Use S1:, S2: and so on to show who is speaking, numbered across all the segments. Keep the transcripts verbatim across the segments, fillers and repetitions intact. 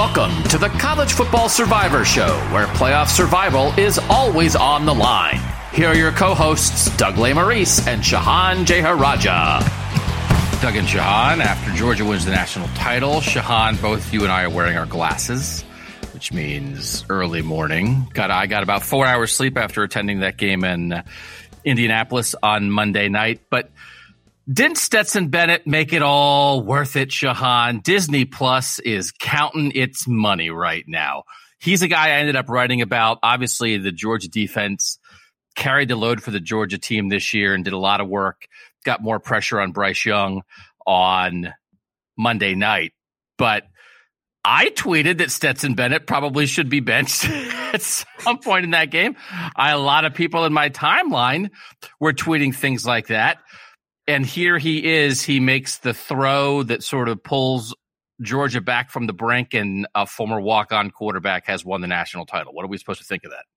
S1: Welcome to the College Football Survivor Show, where playoff survival is always on the line. Here are your co-hosts, Doug Lesmerises and Shahan Jeyarajah.
S2: Doug and Shahan, after Georgia wins the national title, Shahan, both you and I are wearing our glasses, which means early morning. Got I got about four hours sleep after attending that game in uh, Indianapolis on Monday night. But didn't Stetson Bennett make it all worth it, Shahan? Disney Plus is counting its money right now. He's a guy I ended up writing about. Obviously, the Georgia defense carried the load for the Georgia team this year and did a lot of work, got more pressure on Bryce Young on Monday night. But I tweeted that Stetson Bennett probably should be benched at some point in that game. I, a lot of people in my timeline were tweeting things like that. And here he is. He makes the throw that sort of pulls Georgia back from the brink, and a former walk-on quarterback has won the national title. What are we supposed to think of that?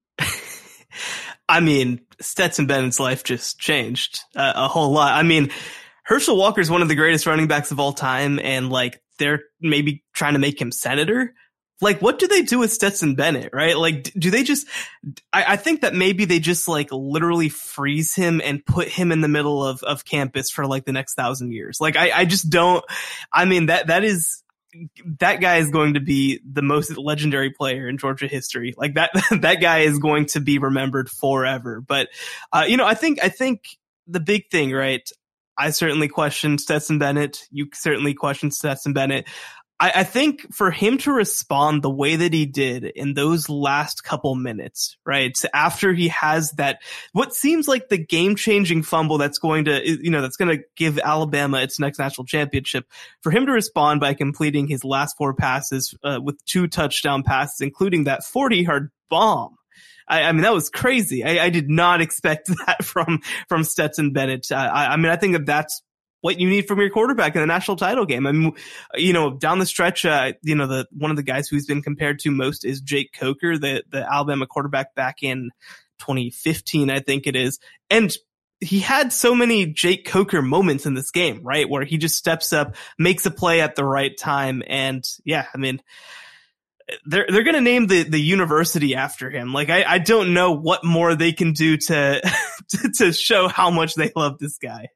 S3: I mean, Stetson Bennett's life just changed uh, a whole lot. I mean, Herschel Walker is one of the greatest running backs of all time, and like they're maybe trying to make him senator. Like, what do they do with Stetson Bennett, right? Like, do they just, I, I think that maybe they just like literally freeze him and put him in the middle of, of campus for like the next thousand years. Like, I, I just don't, I mean, that, that is, that guy is going to be the most legendary player in Georgia history. Like that, that guy is going to be remembered forever. But, uh, you know, I think, I think the big thing, right? I certainly questioned Stetson Bennett. You certainly questioned Stetson Bennett. I, I think for him to respond the way that he did in those last couple minutes, right, after he has that, what seems like the game-changing fumble that's going to, you know, that's going to give Alabama its next national championship, for him to respond by completing his last four passes uh, with two touchdown passes, including that forty-yard bomb. I, I mean, that was crazy. I, I did not expect that from from Stetson Bennett. I, I mean, I think that that's what you need from your quarterback in the national title game. I mean, you know, down the stretch, uh, you know, the one of the guys who's been compared to most is Jake Coker, the the Alabama quarterback back in twenty fifteen, I think it is. And he had so many Jake Coker moments in this game, right, where he just steps up, makes a play at the right time. And yeah, I mean, they're they're going to name the the university after him. Like, I, I don't know what more they can do to, to to show how much they love this guy.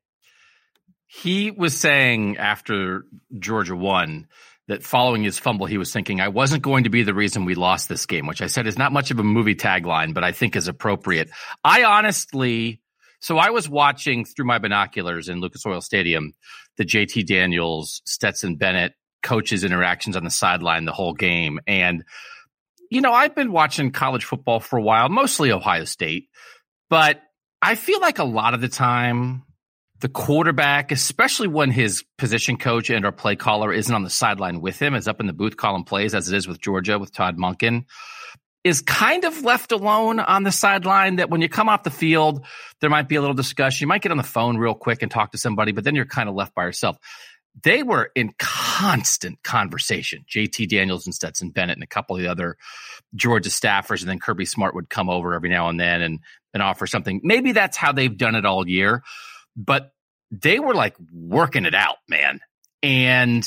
S2: He was saying after Georgia won that following his fumble, he was thinking, I wasn't going to be the reason we lost this game, which I said is not much of a movie tagline, but I think is appropriate. I honestly, so I was watching through my binoculars in Lucas Oil Stadium, the J T Daniels, Stetson Bennett coaches' interactions on the sideline the whole game. And, you know, I've been watching college football for a while, mostly Ohio State, but I feel like a lot of the time, the quarterback, especially when his position coach and or play caller isn't on the sideline with him, is up in the booth calling plays, as it is with Georgia with Todd Monken, is kind of left alone on the sideline. That when you come off the field, there might be a little discussion. You might get on the phone real quick and talk to somebody, but then you're kind of left by yourself. They were in constant conversation, J T Daniels and Stetson Bennett and a couple of the other Georgia staffers, and then Kirby Smart would come over every now and then and, and offer something. Maybe that's how they've done it all year. But they were like working it out, man. And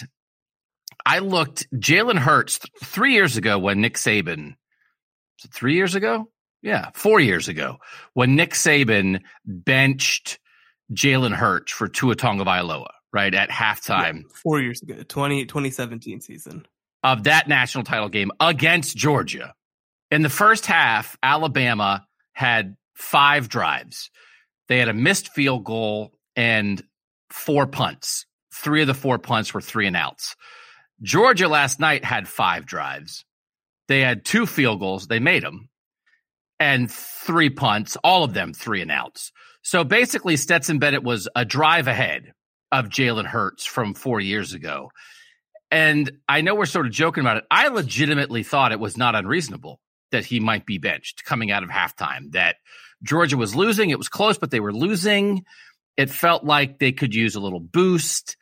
S2: I looked, Jalen Hurts, th- three years ago when Nick Saban, was it three years ago? Yeah, four years ago, when Nick Saban benched Jalen Hurts for Tua Tagovailoa, right, at halftime.
S3: Yeah, four years ago, twenty, twenty seventeen season.
S2: Of that national title game against Georgia. In the first half, Alabama had five drives. They had a missed field goal and four punts. Three of the four punts were three and outs. Georgia last night had five drives. They had two field goals. They made them. And three punts, all of them three and outs. So basically, Stetson Bennett was a drive ahead of Jalen Hurts from four years ago. And I know we're sort of joking about it. I legitimately thought it was not unreasonable that he might be benched coming out of halftime, that Georgia was losing. It was close, but they were losing. It felt like they could use a little boost.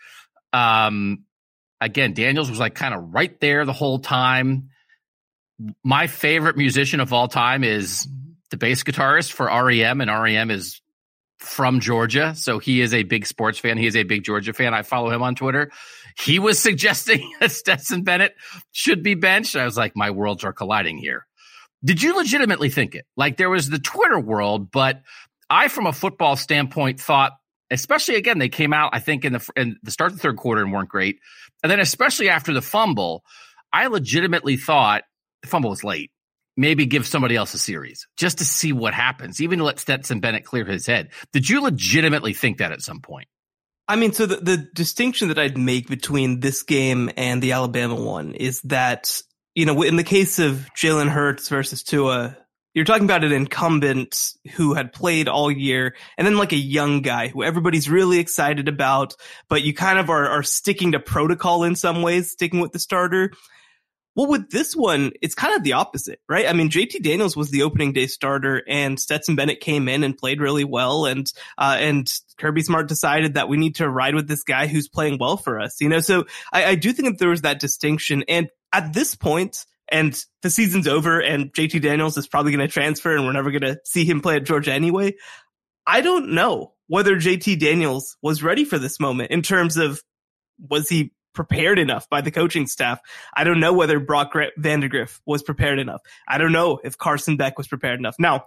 S2: Um, again, Daniels was like kind of right there the whole time. My favorite musician of all time is the bass guitarist for R E M, and R E M is from Georgia. So he is a big sports fan. He is a big Georgia fan. I follow him on Twitter. he was suggesting that Stetson Bennett should be benched. I was like, my worlds are colliding here. Did you legitimately think it? Like, there was the Twitter world, but I, from a football standpoint, thought, especially, again, they came out, I think, in the in the start of the third quarter and weren't great. And then especially after the fumble, I legitimately thought the fumble was late. Maybe give somebody else a series just to see what happens, even to let Stetson Bennett clear his head. Did you legitimately think that at some point?
S3: I mean, so the, the distinction that I'd make between this game and the Alabama one is that, you know, in the case of Jalen Hurts versus Tua, you're talking about an incumbent who had played all year, and then like a young guy who everybody's really excited about, but you kind of are, are sticking to protocol in some ways, sticking with the starter. Well, with this one, it's kind of the opposite, right? I mean, J T Daniels was the opening day starter, and Stetson Bennett came in and played really well. And, uh, and Kirby Smart decided that we need to ride with this guy who's playing well for us, you know? So I, I do think that there was that distinction. And at this point, and the season's over, and J T Daniels is probably going to transfer, and we're never going to see him play at Georgia anyway. I don't know whether J T Daniels was ready for this moment in terms of, was he prepared enough by the coaching staff? I don't know whether Brock Vandagriff was prepared enough. I don't know if Carson Beck was prepared enough. Now,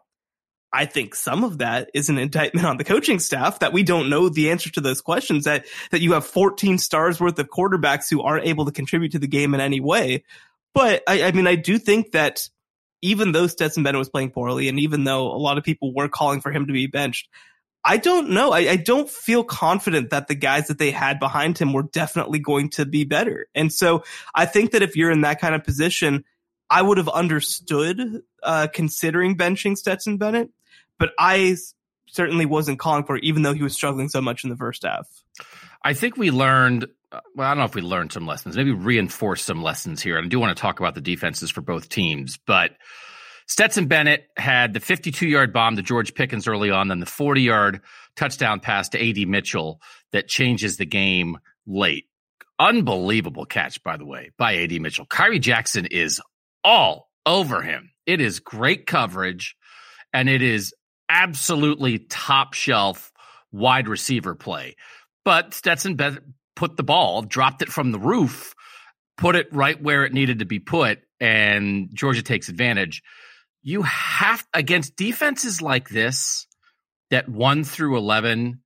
S3: I think some of that is an indictment on the coaching staff that we don't know the answer to those questions, that, that you have fourteen stars worth of quarterbacks who aren't able to contribute to the game in any way. But I, I mean, I do think that even though Stetson Bennett was playing poorly, and even though a lot of people were calling for him to be benched, I don't know. I, I don't feel confident that the guys that they had behind him were definitely going to be better. And so I think that if you're in that kind of position, I would have understood uh, considering benching Stetson Bennett, but I certainly wasn't calling for it, even though he was struggling so much in the first half.
S2: I think we learned, well, I don't know if we learned some lessons, maybe reinforced some lessons here. And I do want to talk about the defenses for both teams, but Stetson Bennett had the fifty-two-yard bomb to George Pickens early on, then the forty-yard touchdown pass to A D Mitchell that changes the game late. Unbelievable catch, by the way, by A D Mitchell. Kyrie Jackson is all over him. It is great coverage, and it is absolutely top-shelf wide receiver play. But Stetson Bennett put the ball, dropped it from the roof, put it right where it needed to be put, and Georgia takes advantage. You have, against defenses like this, that one through eleven,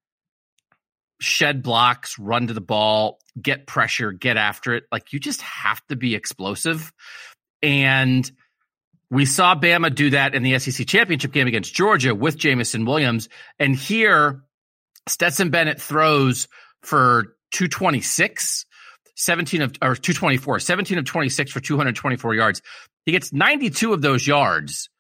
S2: shed blocks, run to the ball, get pressure, get after it. Like, you just have to be explosive. And we saw Bama do that in the S E C championship game against Georgia with Jamison Williams. And here, Stetson Bennett throws for two twenty-six, seventeen of, or two twenty-four, seventeen of twenty-six for two hundred twenty-four yards. He gets ninety-two of those yards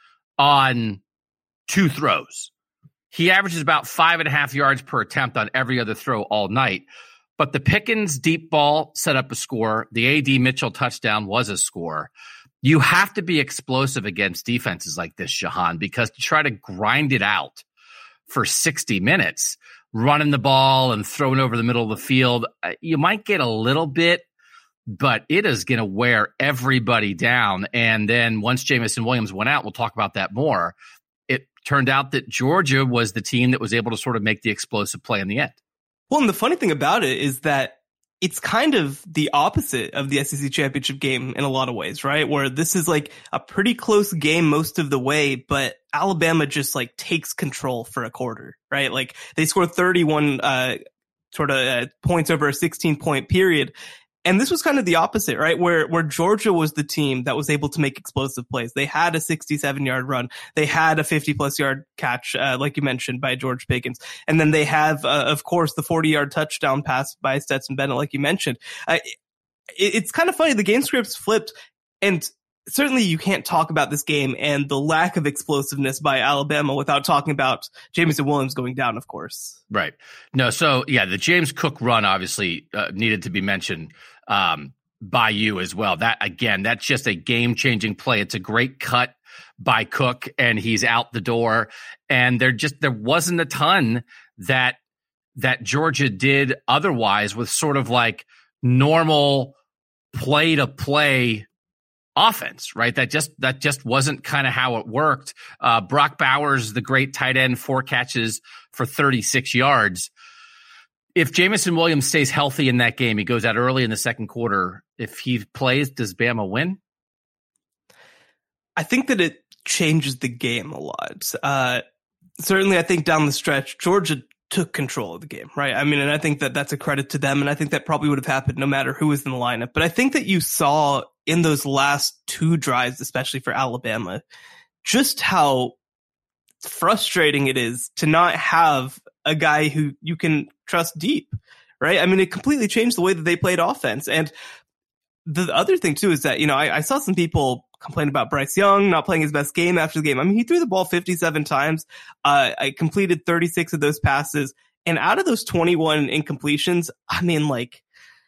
S2: on two throws. He averages about five and a half yards per attempt on every other throw all night. But the Pickens deep ball set up a score. The A D Mitchell touchdown was a score. You have to be explosive against defenses like this, Shahan, because to try to grind it out for sixty minutes, running the ball and throwing over the middle of the field, you might get a little bit, but it is going to wear everybody down. And then once Jamison Williams went out, we'll talk about that more. It turned out that Georgia was the team that was able to sort of make the explosive play in the end.
S3: Well, and the funny thing about it is that it's kind of the opposite of the S E C championship game in a lot of ways, right? Where this is like a pretty close game most of the way, but Alabama just like takes control for a quarter, right? Like they score thirty-one uh, sort of uh, points over a sixteen point period. And this was kind of the opposite, right? Where, where Georgia was the team that was able to make explosive plays. They had a sixty-seven yard run. They had a fifty plus yard catch, uh, like you mentioned, by George Pickens. And then they have, uh, of course, the forty yard touchdown pass by Stetson Bennett, like you mentioned. Uh, it, it's kind of funny. The game scripts flipped, and certainly you can't talk about this game and the lack of explosiveness by Alabama without talking about Jamison Williams going down, of course.
S2: Right. No, so yeah, the James Cook run obviously uh, needed to be mentioned um, by you as well. That, again, that's just a game-changing play. It's a great cut by Cook, and he's out the door. And there just there wasn't a ton that that Georgia did otherwise with sort of like normal play-to-play offense, right? That just that just wasn't kind of how it worked. Uh, Brock Bowers, the great tight end, four catches for thirty-six yards. if Jameson Williams stays healthy in that game, he goes out early in the second quarter. If he plays, does Bama win?
S3: I think that it changes the game a lot. Uh, certainly, I think down the stretch, Georgia took control of the game, right? I mean, and I think that that's a credit to them, and I think that probably would have happened no matter who was in the lineup. But I think that you saw in those last two drives, especially for Alabama, just how frustrating it is to not have a guy who you can trust deep, right? I mean, it completely changed the way that they played offense. And the other thing, too, is that, you know, I, I saw some people complain about Bryce Young not playing his best game after the game. I mean, he threw the ball fifty-seven times. Uh, I completed thirty-six of those passes. And out of those twenty-one incompletions, I mean, like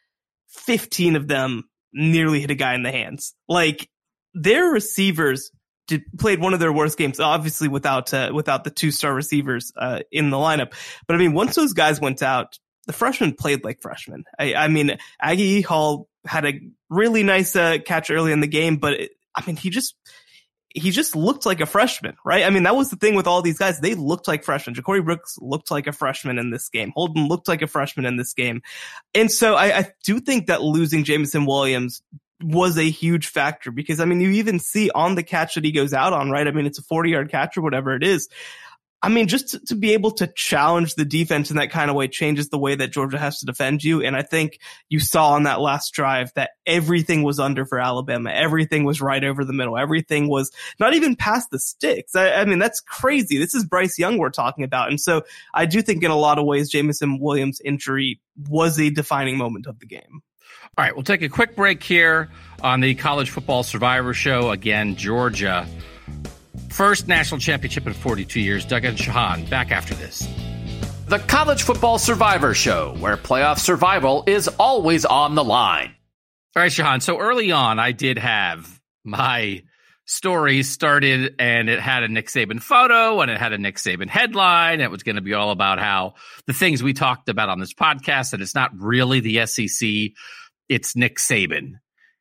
S3: fifteen of them nearly hit a guy in the hands. Like, their receivers did, played one of their worst games, obviously without uh, without the two-star receivers uh, in the lineup. But I mean, once those guys went out, the freshmen played like freshmen. I, I mean, Aggie Hall had a really nice uh, catch early in the game, but it, I mean, he just he just looked like a freshman, right? I mean, that was the thing with all these guys. They looked like freshmen. Ja'Corey Brooks looked like a freshman in this game. Holden looked like a freshman in this game. And so I, I do think that losing Jameson Williams was a huge factor because, I mean, you even see on the catch that he goes out on, right? I mean, it's a forty-yard catch or whatever it is. I mean, just to, to be able to challenge the defense in that kind of way changes the way that Georgia has to defend you. And I think you saw on that last drive that everything was under for Alabama. Everything was right over the middle. Everything was not even past the sticks. I, I mean, that's crazy. This is Bryce Young we're talking about. And so I do think in a lot of ways, Jameson Williams' injury was a defining moment of the game.
S2: All right, we'll take a quick break here on the College Football Survivor Show. Again, Georgia. First national championship in forty-two years. Doug and Shahan back after this.
S1: The College Football Survivor Show, where playoff survival is always on the line.
S2: All right, Shahan. So early on, I did have my story started, and it had a Nick Saban photo, and it had a Nick Saban headline. It was going to be all about how the things we talked about on this podcast, that it's not really the S E C, it's Nick Saban.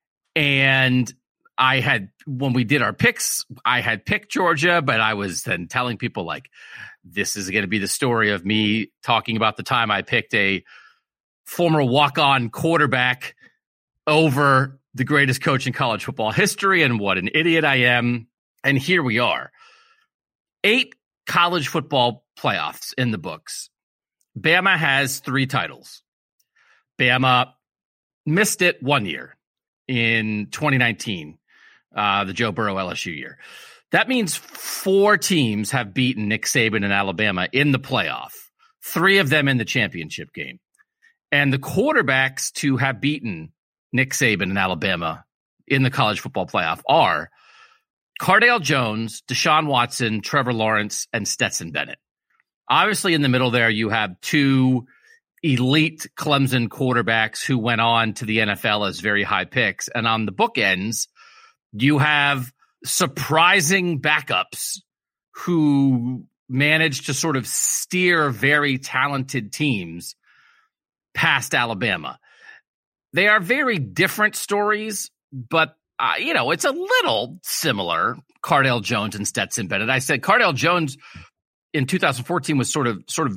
S2: And I had, when we did our picks, I had picked Georgia, but I was then telling people like, this is going to be the story of me talking about the time I picked a former walk-on quarterback over the greatest coach in college football history and what an idiot I am. And here we are. Eight college football playoffs in the books. Bama has three titles. Bama missed it one year in twenty nineteen. Uh, the Joe Burrow L S U year. That means four teams have beaten Nick Saban and Alabama in the playoff, three of them in the championship game. And the quarterbacks to have beaten Nick Saban and Alabama in the college football playoff are Cardale Jones, Deshaun Watson, Trevor Lawrence, and Stetson Bennett. Obviously, in the middle there, you have two elite Clemson quarterbacks who went on to the N F L as very high picks. And on the bookends, you have surprising backups who managed to sort of steer very talented teams past Alabama. They are very different stories, but, uh, you know, it's a little similar, Cardale Jones and Stetson Bennett. I said Cardale Jones in two thousand fourteen was sort of sort of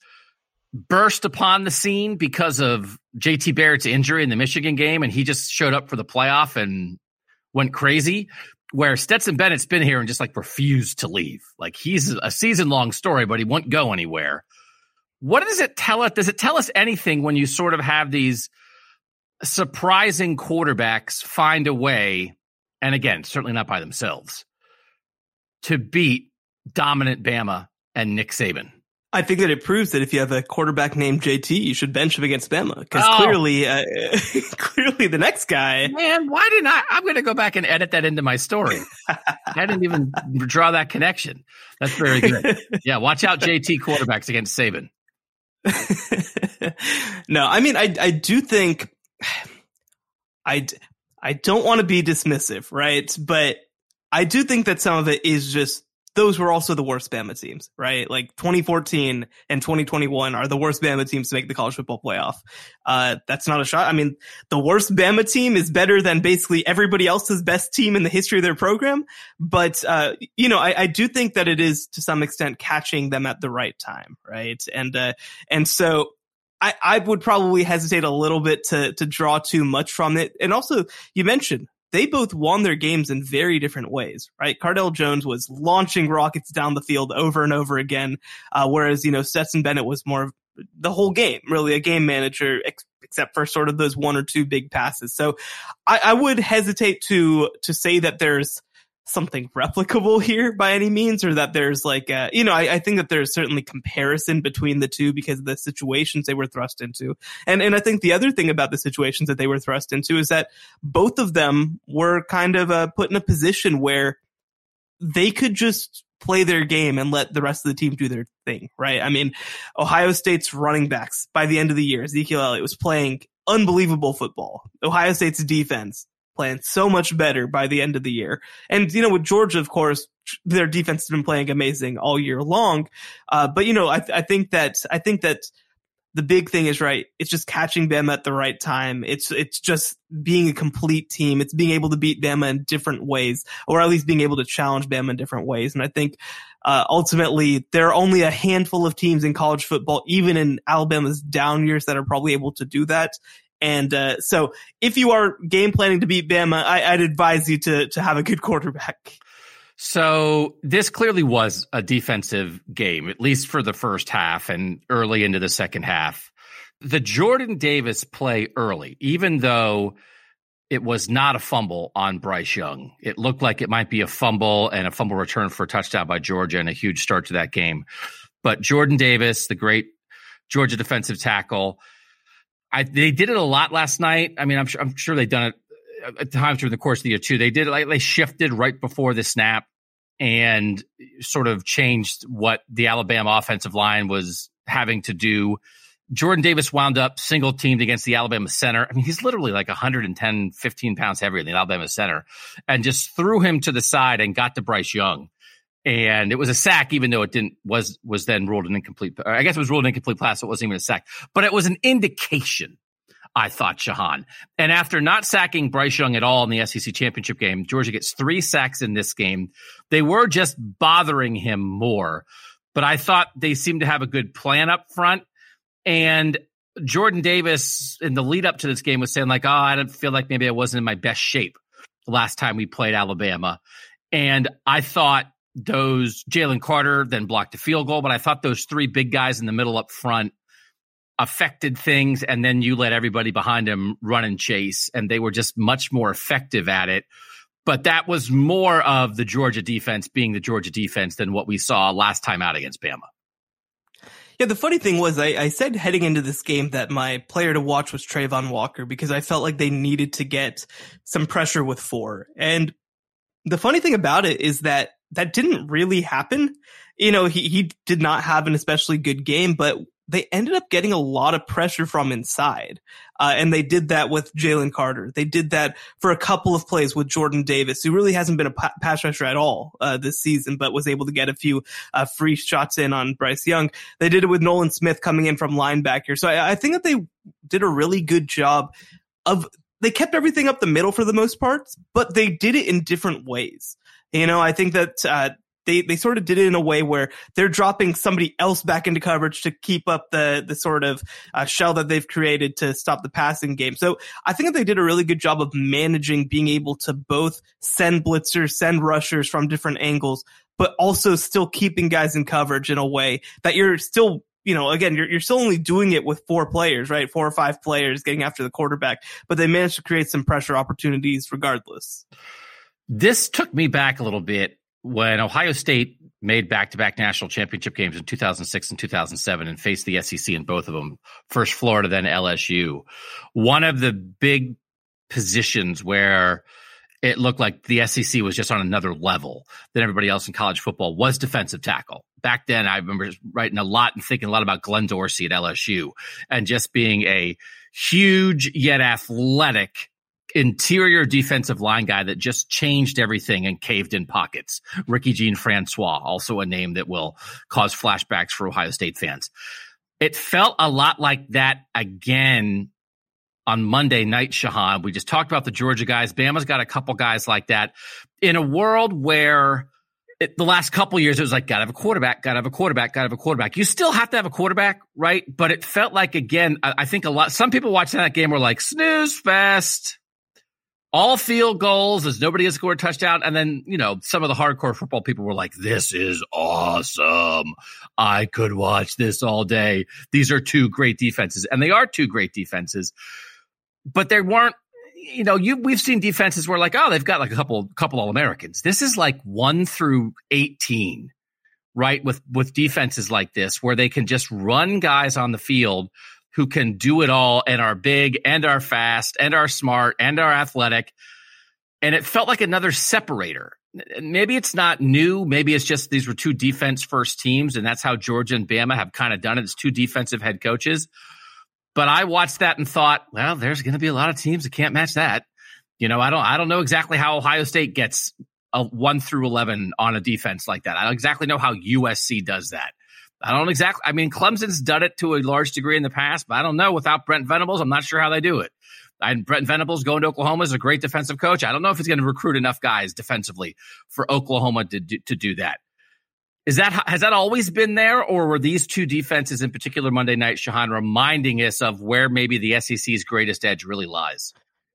S2: burst upon the scene because of J T Barrett's injury in the Michigan game, and he just showed up for the playoff and went crazy, where Stetson Bennett's been here and just like refused to leave. Like he's a season long story, but he won't go anywhere. What does it tell us? Does it tell us anything when you sort of have these surprising quarterbacks find a way, and again, certainly not by themselves, to beat dominant Bama and Nick Saban?
S3: I think that it proves that if you have a quarterback named J T, you should bench him against Bama because
S2: oh.
S3: clearly, uh, clearly the next guy.
S2: Man, why didn't I? I'm going to go back and edit that into my story. I didn't even draw that connection. That's very good. Yeah, watch out, J T quarterbacks against Saban.
S3: No, I mean, I I do think I I don't want to be dismissive, right? But I do think that some of it is just. Those were also the worst Bama teams, right? Like twenty fourteen and twenty twenty-one are the worst Bama teams to make the college football playoff. Uh, that's not a shot. I mean, the worst Bama team is better than basically everybody else's best team in the history of their program. But, uh, you know, I, I do think that it is to some extent catching them at the right time, right? And, uh, and so I, I would probably hesitate a little bit to to draw too much from it. And also, you mentioned they both won their games in very different ways, right? Cardale Jones was launching rockets down the field over and over again, uh, whereas, you know, Stetson Bennett was more of the whole game, really a game manager, ex- except for sort of those one or two big passes. So I, I would hesitate to to say that there's something replicable here by any means, or that there's like, a, you know, I, I think that there's certainly comparison between the two because of the situations they were thrust into. And, and I think the other thing about the situations that they were thrust into is that both of them were kind of uh, put in a position where they could just play their game and let the rest of the team do their thing, right? I mean, Ohio State's running backs by the end of the year, Ezekiel Elliott was playing unbelievable football. Ohio State's defense playing so much better by the end of the year. And, you know, with Georgia, of course, their defense has been playing amazing all year long. Uh, but, you know, I, I think that, I think that the big thing is, right, it's just catching Bama at the right time. It's, it's just being a complete team. It's being able to beat Bama in different ways, or at least being able to challenge Bama in different ways. And I think, uh, ultimately there are only a handful of teams in college football, even in Alabama's down years, that are probably able to do that. And uh, so if you are game planning to beat Bama, I, I'd advise you to to have a good quarterback.
S2: So this clearly was a defensive game, at least for the first half and early into the second half. The Jordan Davis play early, even though it was not a fumble on Bryce Young. It looked like it might be a fumble and a fumble return for a touchdown by Georgia and a huge start to that game. But Jordan Davis, the great Georgia defensive tackle, I, they did it a lot last night. I mean, I'm sure, I'm sure they've done it at times during the course of the year too. They did it like they shifted right before the snap and sort of changed what the Alabama offensive line was having to do. Jordan Davis wound up single teamed against the Alabama center. I mean, he's literally like one hundred ten, fifteen pounds heavier than the Alabama center, and just threw him to the side and got to Bryce Young. And it was a sack, even though it didn't was was then ruled an incomplete. I guess it was ruled an incomplete pass. So it wasn't even a sack, but it was an indication, I thought, Shahan. And after not sacking Bryce Young at all in the S E C championship game, Georgia gets three sacks in this game. They were just bothering him more, but I thought they seemed to have a good plan up front. And Jordan Davis in the lead up to this game was saying like, oh, I don't feel like maybe I wasn't in my best shape the last time we played Alabama. And I thought those Jalen Carter then blocked a field goal, but I thought those three big guys in the middle up front affected things. And then you let everybody behind him run and chase, and they were just much more effective at it. But that was more of the Georgia defense being the Georgia defense than what we saw last time out against Bama.
S3: Yeah, the funny thing was I, I said heading into this game that my player to watch was Trayvon Walker because I felt like they needed to get some pressure with four. And the funny thing about it is that that didn't really happen. You know, he, he did not have an especially good game, but they ended up getting a lot of pressure from inside. Uh, and they did that with Jalen Carter. They did that for a couple of plays with Jordan Davis, who really hasn't been a pa- pass rusher at all uh, this season, but was able to get a few uh, free shots in on Bryce Young. They did it with Nolan Smith coming in from linebacker. So I, I think that they did a really good job of, they kept everything up the middle for the most part, but they did it in different ways. You know, I think that, uh, They they sort of did it in a way where they're dropping somebody else back into coverage to keep up the the sort of uh, shell that they've created to stop the passing game. So I think that they did a really good job of managing being able to both send blitzers, send rushers from different angles, but also still keeping guys in coverage in a way that you're still, you know, again, you're you're still only doing it with four players, right? Four or five players getting after the quarterback, but they managed to create some pressure opportunities regardless.
S2: This took me back a little bit when Ohio State made back-to-back national championship games in two thousand six and two thousand seven and faced the S E C in both of them, first Florida, then L S U. One of the big positions where it looked like the S E C was just on another level than everybody else in college football was defensive tackle. Back then, I remember writing a lot and thinking a lot about Glenn Dorsey at L S U and just being a huge yet athletic interior defensive line guy that just changed everything and caved in pockets. Ricky Jean Francois, also a name that will cause flashbacks for Ohio State fans. It felt a lot like that again on Monday night, Shahan. We just talked about the Georgia guys. Bama's got a couple guys like that. In a world where it, the last couple of years, it was like, gotta have a quarterback, gotta have a quarterback, gotta have a quarterback. You still have to have a quarterback, right? But it felt like, again, I, I think a lot, some people watching that game were like, snooze fest, all field goals as nobody has scored a touchdown. And then, you know, some of the hardcore football people were like, this is awesome. I could watch this all day. These are two great defenses. And they are two great defenses, but they weren't, you know, you we've seen defenses where like, oh, they've got like a couple couple All-Americans. This is like one through eighteen, right? With with defenses like this, where they can just run guys on the field who can do it all and are big and are fast and are smart and are athletic. And it felt like another separator. Maybe it's not new. Maybe it's just these were two defense first teams, and that's how Georgia and Bama have kind of done it. It's two defensive head coaches. But I watched that and thought, well, there's going to be a lot of teams that can't match that. You know, I don't I don't know exactly how Ohio State gets a one through eleven on a defense like that. I don't exactly know how U S C does that. I don't exactly, I mean, Clemson's done it to a large degree in the past, but I don't know. Without Brent Venables, I'm not sure how they do it. And Brent Venables going to Oklahoma is a great defensive coach. I don't know if he's going to recruit enough guys defensively for Oklahoma to do, to do that. Is that, has that always been there, or were these two defenses in particular Monday night, Shahan, reminding us of where maybe the S E C's greatest edge really lies?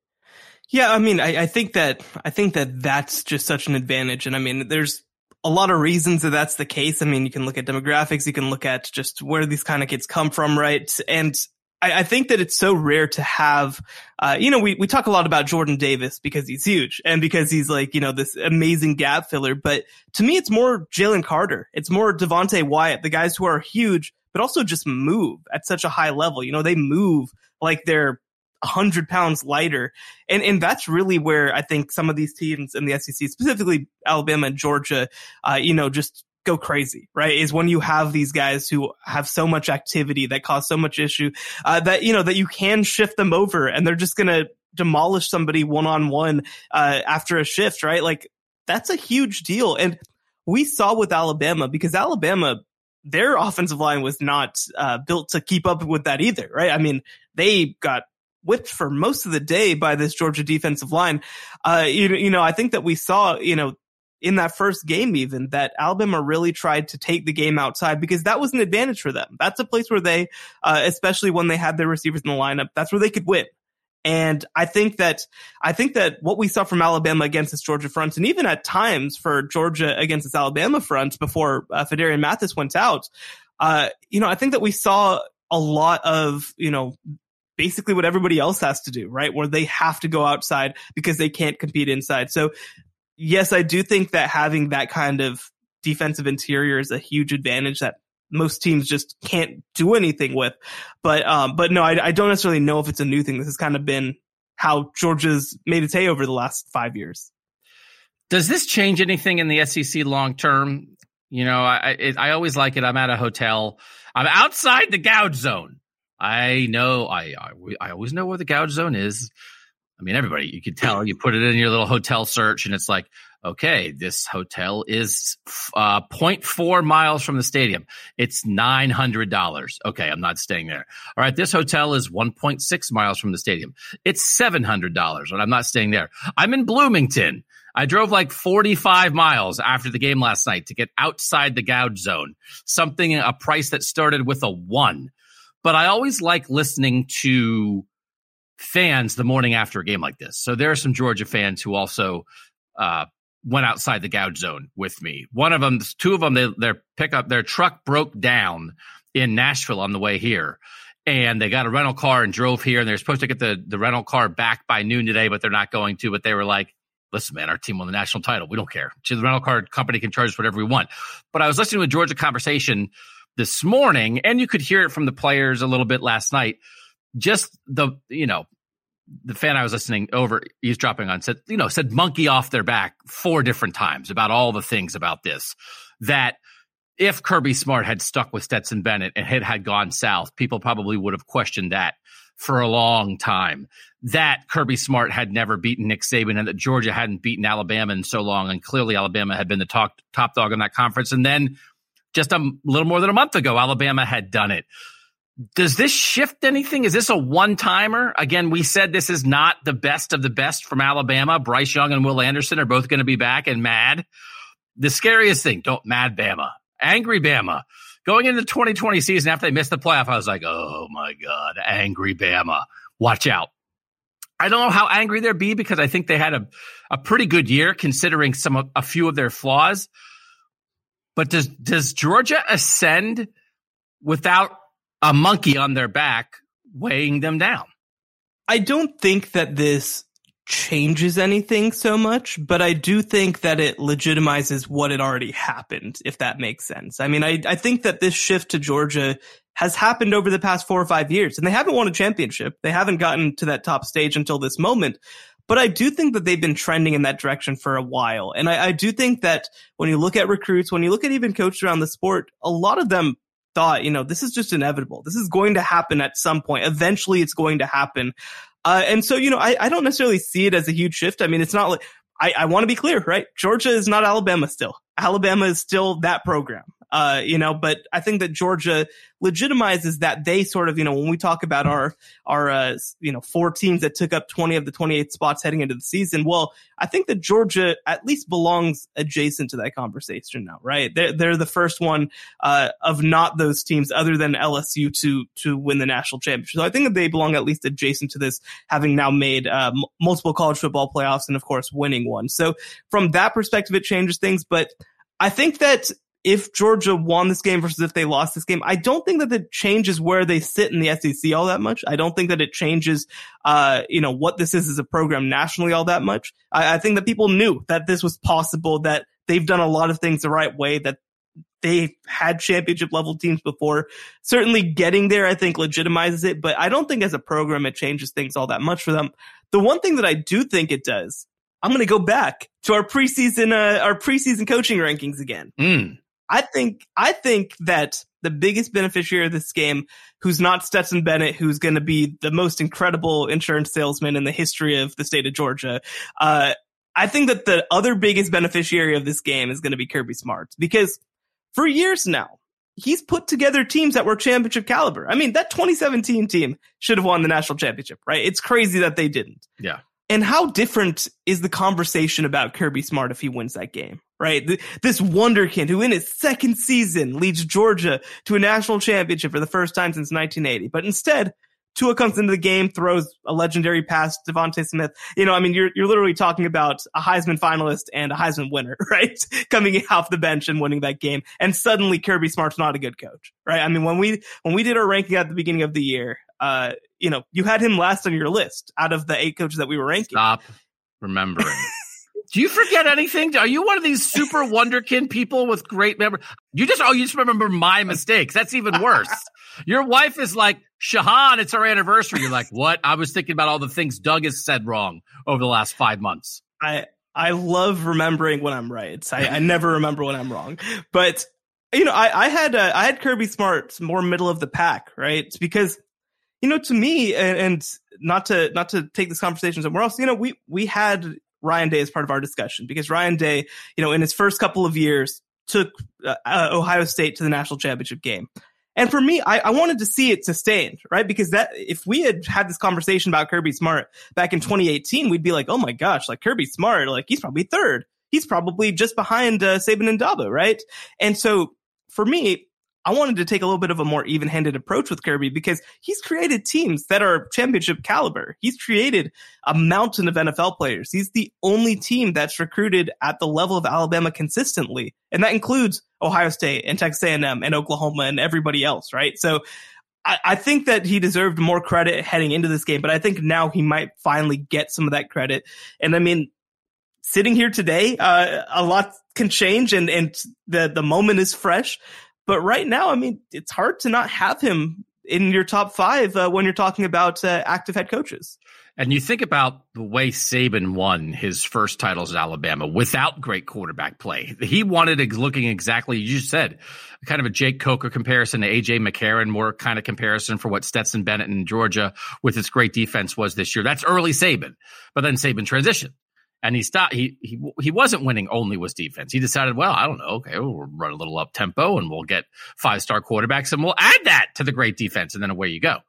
S3: Yeah, I mean, I, I think that, I think that that's just such an advantage. And I mean, there's a lot of reasons that that's the case. I mean, you can look at demographics, you can look at just where these kind of kids come from, right? And I, I think that it's so rare to have, uh, you know, we, we talk a lot about Jordan Davis because he's huge and because he's like, you know, this amazing gap filler. But to me, it's more Jalen Carter. It's more Devontae Wyatt, the guys who are huge, but also just move at such a high level. You know, they move like they're a hundred pounds lighter. And, and that's really where I think some of these teams in the S E C, specifically Alabama and Georgia, uh, you know, just go crazy, right? Is when you have these guys who have so much activity that cause so much issue, uh, that, you know, that you can shift them over and they're just going to demolish somebody one on one, uh, after a shift, right? Like that's a huge deal. And we saw with Alabama, because Alabama, their offensive line was not, uh, built to keep up with that either, right? I mean, they got whipped for most of the day by this Georgia defensive line. Uh, you, you know, I think that we saw, you know, in that first game even, that Alabama really tried to take the game outside because that was an advantage for them. That's a place where they, uh, especially when they had their receivers in the lineup, that's where they could win. And I think that, I think that what we saw from Alabama against this Georgia front, and even at times for Georgia against this Alabama front before uh, Fedarian Mathis went out, uh, you know, I think that we saw a lot of, you know, basically what everybody else has to do, right? Where they have to go outside because they can't compete inside. So yes, I do think that having that kind of defensive interior is a huge advantage that most teams just can't do anything with. But, um, but no, I, I don't necessarily know if it's a new thing. This has kind of been how Georgia's made its hay over the last five years.
S2: Does this change anything in the S E C long term? You know, I, it, I always like it. I'm at a hotel. I'm outside the gouge zone. I know, I, I, I always know where the gouge zone is. I mean, everybody, you can tell, you put it in your little hotel search and it's like, okay, this hotel is, uh, zero point four miles from the stadium. It's nine hundred dollars. Okay. I'm not staying there. All right. This hotel is one point six miles from the stadium. It's seven hundred dollars, but I'm not staying there. I'm in Bloomington. I drove like forty-five miles after the game last night to get outside the gouge zone, something, a price that started with a one. But I always like listening to fans the morning after a game like this. So there are some Georgia fans who also uh, went outside the gouge zone with me. One of them, two of them, they, their pickup, their truck broke down in Nashville on the way here. And they got a rental car and drove here. And they're supposed to get the, the rental car back by noon today, but they're not going to. But they were like, listen, man, our team won the national title. We don't care. The rental car company can charge us whatever we want. But I was listening to a Georgia conversation this morning, and you could hear it from the players a little bit last night. Just the, you know, the fan I was listening over, eavesdropping on, said, you know, said monkey off their back four different times about all the things about this. That if Kirby Smart had stuck with Stetson Bennett and it had gone south, people probably would have questioned that for a long time. That Kirby Smart had never beaten Nick Saban and that Georgia hadn't beaten Alabama in so long. And clearly Alabama had been the top, top dog in that conference. And then just a little more than a month ago, Alabama had done it. Does this shift anything? Is this a one-timer? Again, we said this is not the best of the best from Alabama. Bryce Young and Will Anderson are both going to be back and mad. the scariest thing, don't mad Bama, angry Bama. Going into the twenty twenty season after they missed the playoff, I was like, oh my God, angry Bama. Watch out. I don't know how angry they'll be because I think they had a, a pretty good year considering some of, a few of their flaws. But does does Georgia ascend without a monkey on their back weighing them down?
S3: I don't think that this changes anything so much, but I do think that it legitimizes what had already happened, if that makes sense. I mean, I, I think that this shift to Georgia has happened over the past four or five years, and they haven't won a championship. They haven't gotten to that top stage until this moment. But I do think that they've been trending in that direction for a while. And I, I do think that when you look at recruits, when you look at even coaches around the sport, a lot of them thought, you know, this is just inevitable. This is going to happen at some point. Eventually it's going to happen. Uh, and so, you know, I, I don't necessarily see it as a huge shift. I mean, it's not like, I, I want to be clear, right? Georgia is not Alabama still. Alabama is still that program. Uh, you know, but I think that Georgia legitimizes that they sort of, you know, when we talk about our, our, uh, you know, four teams that took up twenty of the twenty-eight spots heading into the season. Well, I think that Georgia at least belongs adjacent to that conversation now, right? They're, they're the first one, uh, of not those teams other than L S U to, to win the national championship. So I think that they belong at least adjacent to this, having now made, uh, m- multiple college football playoffs and of course winning one. So from that perspective, it changes things, but I think that if Georgia won this game versus if they lost this game, I don't think that it changes where they sit in the S E C all that much. I don't think that it changes, uh, you know, what this is as a program nationally all that much. I, I think that people knew that this was possible, that they've done a lot of things the right way, that they had championship level teams before. Certainly getting there, I think, legitimizes it, but I don't think as a program it changes things all that much for them. The one thing that I do think it does, I'm going to go back to our preseason, uh, our preseason coaching rankings again.
S2: Mm.
S3: I think, I think that the biggest beneficiary of this game, who's not Stetson Bennett, who's going to be the most incredible insurance salesman in the history of the state of Georgia, uh, I think that the other biggest beneficiary of this game is going to be Kirby Smart, because for years now, he's put together teams that were championship caliber. I mean, that twenty seventeen team should have won the national championship, right? It's crazy that they didn't.
S2: Yeah.
S3: And how different is the conversation about Kirby Smart if he wins that game, right? This wonderkind who in his second season leads Georgia to a national championship for the first time since nineteen eighty. But instead, Tua comes into the game, throws a legendary pass to Devontae Smith. You know, I mean, you're you're literally talking about a Heisman finalist and a Heisman winner, right? Coming off the bench and winning that game. And suddenly Kirby Smart's not a good coach, right? I mean, when we when we did our ranking at the beginning of the year, uh, you know, you had him last on your list out of the eight coaches that we were ranking.
S2: Stop remembering. Do you forget anything? Are you one of these super wonderkind people with great memory? You just, oh, you just remember my mistakes. That's even worse. Your wife is like, Shahan, it's our anniversary. You're like, what? I was thinking about all the things Doug has said wrong over the last five months.
S3: I, I love remembering when I'm right. I, I never remember when I'm wrong. But, you know, I, I had, uh, I had Kirby Smart more middle of the pack, right? It's because, you know, to me, and, and not to, not to take this conversation somewhere else, you know, we, we had Ryan Day as part of our discussion because Ryan Day, you know, in his first couple of years took uh, uh, Ohio State to the national championship game. And for me, I, I wanted to see it sustained, right? Because that, if we had had this conversation about Kirby Smart back in twenty eighteen, we'd be like, oh my gosh, like Kirby Smart, like he's probably third. He's probably just behind uh, Saban and Dabo, right? And so for me, I wanted to take a little bit of a more even-handed approach with Kirby because he's created teams that are championship caliber. He's created a mountain of N F L players. He's the only team that's recruited at the level of Alabama consistently. And that includes Ohio State and Texas A and M and Oklahoma and everybody else, right? So I, I think that he deserved more credit heading into this game, but I think now he might finally get some of that credit. And I mean, sitting here today, uh, a lot can change and, and the, the moment is fresh. But right now, I mean, it's hard to not have him in your top five uh, when you're talking about uh, active head coaches.
S2: And you think about the way Saban won his first titles at Alabama without great quarterback play. He wanted it looking exactly, you just said, kind of a Jake Coker comparison to A J McCarron, more kind of comparison for what Stetson Bennett in Georgia with its great defense was this year. That's early Saban. But then Saban transitioned. And he stopped. He he he wasn't winning only with defense. He decided, well, I don't know. Okay, we'll run a little up tempo, and we'll get five star quarterbacks, and we'll add that to the great defense, and then away you go.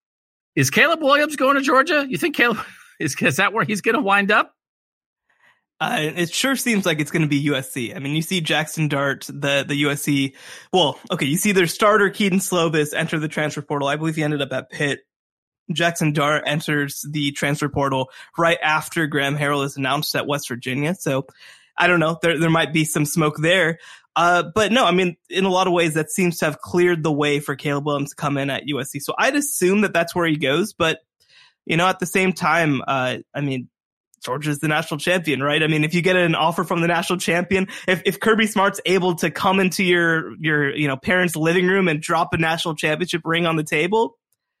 S2: Is Caleb Williams going to Georgia? You think Caleb is? Is that where he's going to wind up?
S3: Uh, it sure seems like it's going to be U S C. I mean, you see Jackson Dart, the, the U S C. Well, okay, you see their starter, Keaton Slovis, enter the transfer portal. I believe he ended up at Pitt. Jackson Dart enters the transfer portal right after Graham Harrell is announced at West Virginia. So I don't know. There, there might be some smoke there. Uh, but no, I mean, in a lot of ways, that seems to have cleared the way for Caleb Williams to come in at U S C. So I'd assume that that's where he goes. But, you know, at the same time, uh, I mean, Georgia's the national champion, right? I mean, if you get an offer from the national champion, if, if Kirby Smart's able to come into your, your, you know, parents' living room and drop a national championship ring on the table,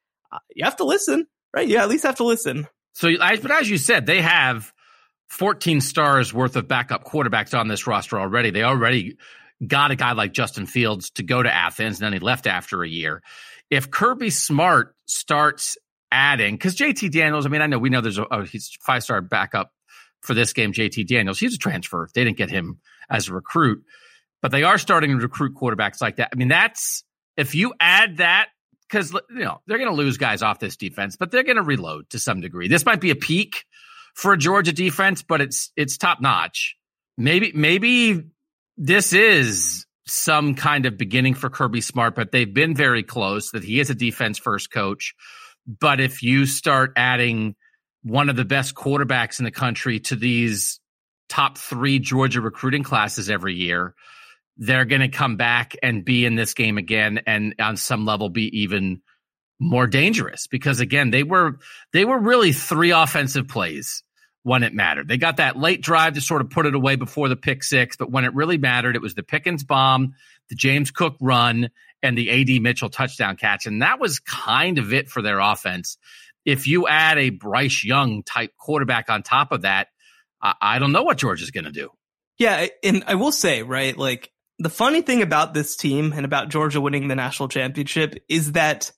S3: you have to listen, right? You at least have to listen.
S2: So, but as you said, they have fourteen stars worth of backup quarterbacks on this roster already. They already got a guy like Justin Fields to go to Athens, and then he left after a year. If Kirby Smart starts adding, because J T Daniels, I mean, I know we know there's a oh, he's five-star backup for this game, J T Daniels. He's a transfer. They didn't get him as a recruit, but they are starting to recruit quarterbacks like that. I mean, that's if you add that. Because, you know, they're going to lose guys off this defense, but they're going to reload to some degree. This might be a peak for a Georgia defense, but it's it's top notch. Maybe maybe this is some kind of beginning for Kirby Smart, but they've been very close that he is a defense first coach. But if you start adding one of the best quarterbacks in the country to these top three Georgia recruiting classes every year, they're going to come back and be in this game again and on some level be even more dangerous because, again, they were they were really three offensive plays when it mattered. They got that late drive to sort of put it away before the pick six, but when it really mattered, it was the Pickens bomb, the James Cook run, and the A D Mitchell touchdown catch, and that was kind of it for their offense. If you add a Bryce Young type quarterback on top of that, I, I don't know what Georgia's going to do.
S3: Yeah, and I will say, right, like, the funny thing about this team and about Georgia winning the national championship is that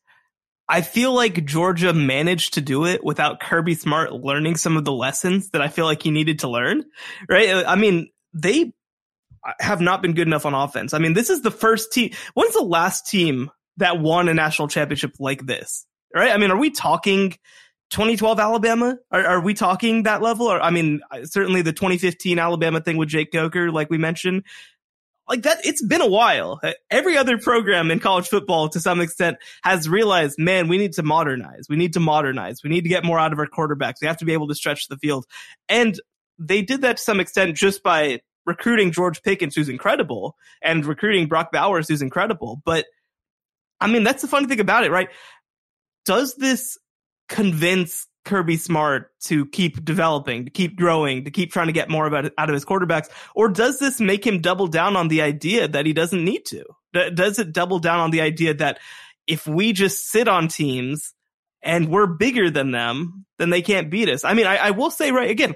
S3: I feel like Georgia managed to do it without Kirby Smart learning some of the lessons that I feel like he needed to learn, right? I mean, they have not been good enough on offense. I mean, this is the first team. When's the last team that won a national championship like this, right? I mean, are we talking twenty twelve Alabama? Are, are we talking that level? Or, I mean, certainly the twenty fifteen Alabama thing with Jake Coker, like we mentioned. Like that, it's been a while. Every other program in college football, to some extent, has realized, man, we need to modernize. We need to modernize. We need to get more out of our quarterbacks. We have to be able to stretch the field. And they did that to some extent just by recruiting George Pickens, who's incredible, and recruiting Brock Bowers, who's incredible. But, I mean, that's the funny thing about it, right? Does this convince Kirby Smart to keep developing, to keep growing, to keep trying to get more about out of his quarterbacks? Or does this make him double down on the idea that he doesn't need to? Does it double down on the idea that if we just sit on teams and we're bigger than them, then they can't beat us? I mean, I, I will say, right, again,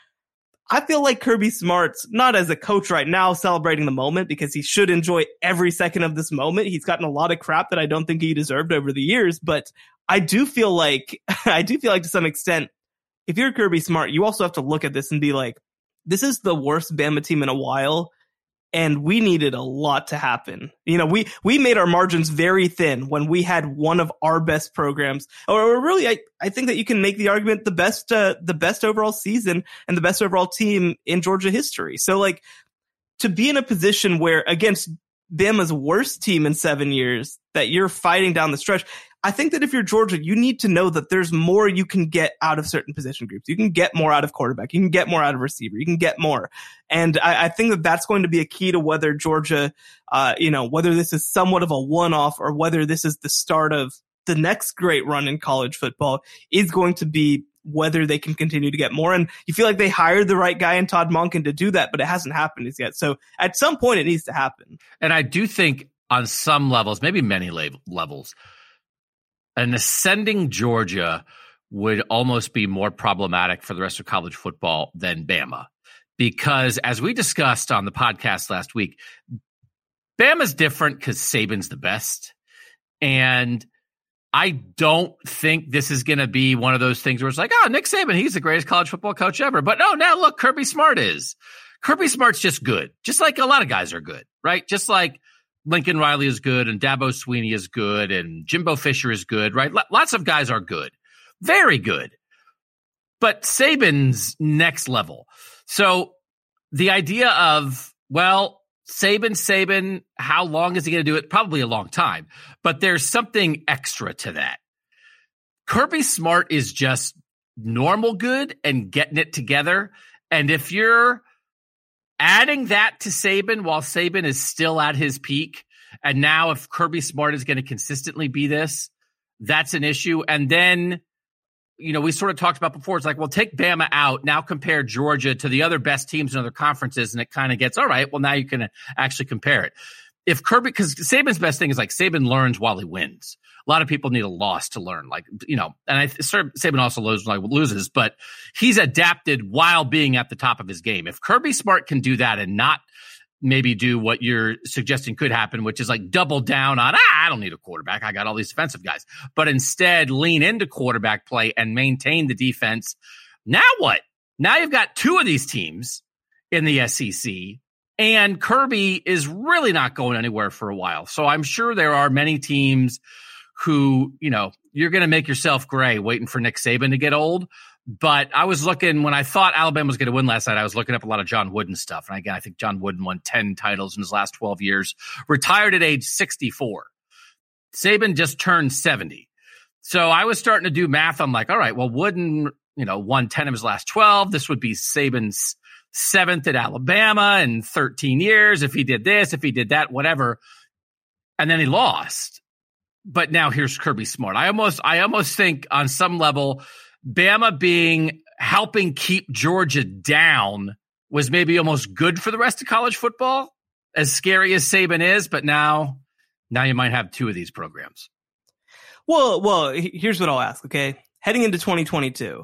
S3: I feel like Kirby Smart's not as a coach right now celebrating the moment because he should enjoy every second of this moment. He's gotten a lot of crap that I don't think he deserved over the years, but I do feel like, I do feel like to some extent, if you're Kirby Smart, you also have to look at this and be like, this is the worst Bama team in a while, and we needed a lot to happen. You know, we, we made our margins very thin when we had one of our best programs, or really, I, I think that you can make the argument the best, uh, the best overall season and the best overall team in Georgia history. So, like, to be in a position where against Bama's worst team in seven years, that you're fighting down the stretch, I think that if you're Georgia, you need to know that there's more you can get out of certain position groups. You can get more out of quarterback. You can get more out of receiver. You can get more. And I, I think that that's going to be a key to whether Georgia, uh, you know, whether this is somewhat of a one-off or whether this is the start of the next great run in college football, is going to be whether they can continue to get more. And you feel like they hired the right guy in Todd Monken to do that, but it hasn't happened as yet. So at some point it needs to happen.
S2: And I do think on some levels, maybe many levels, an ascending Georgia would almost be more problematic for the rest of college football than Bama. Because as we discussed on the podcast last week, Bama's different because Saban's the best. And I don't think this is going to be one of those things where it's like, oh, Nick Saban, he's the greatest college football coach ever. But no, now look, Kirby Smart is. Kirby Smart's just good. Just like a lot of guys are good, right? Just like Lincoln Riley is good and Dabo Swinney is good and Jimbo Fisher is good, right? L- lots of guys are good. Very good. but Saban's next level. So the idea of, well, Saban, Saban, how long is he going to do it? Probably a long time, but there's something extra to that. Kirby Smart is just normal good and getting it together. And if you're adding that to Saban while Saban is still at his peak, and now if Kirby Smart is going to consistently be this, that's an issue. And then, you know, we sort of talked about before, it's like, well, take Bama out, now compare Georgia to the other best teams in other conferences, and it kind of gets, all right, well, now you can actually compare it. If Kirby, because Saban's best thing is like Saban learns while he wins. A lot of people need a loss to learn, like, you know, and I Saban also loses when he loses, but he's adapted while being at the top of his game. If Kirby Smart can do that and not maybe do what you're suggesting could happen, which is like double down on, ah, I don't need a quarterback, I got all these defensive guys, but instead lean into quarterback play and maintain the defense. Now what? Now you've got two of these teams in the S E C, and Kirby is really not going anywhere for a while. So I'm sure there are many teams who, you know, you're going to make yourself gray waiting for Nick Saban to get old. But I was looking, when I thought Alabama was going to win last night, I was looking up a lot of John Wooden stuff. And again, I think John Wooden won ten titles in his last twelve years, retired at age sixty-four. Saban just turned seventy. So I was starting to do math. I'm like, all right, well, Wooden, you know, won ten of his last twelve. This would be Saban's seventh at Alabama in thirteen years. If he did this, if he did that, whatever. And then he lost. But now here's Kirby Smart. I almost, I almost think on some level, Bama being helping keep Georgia down was maybe almost good for the rest of college football, as scary as Saban is. But now, now you might have two of these programs.
S3: Well, well, here's what I'll ask. Okay, heading into twenty twenty-two,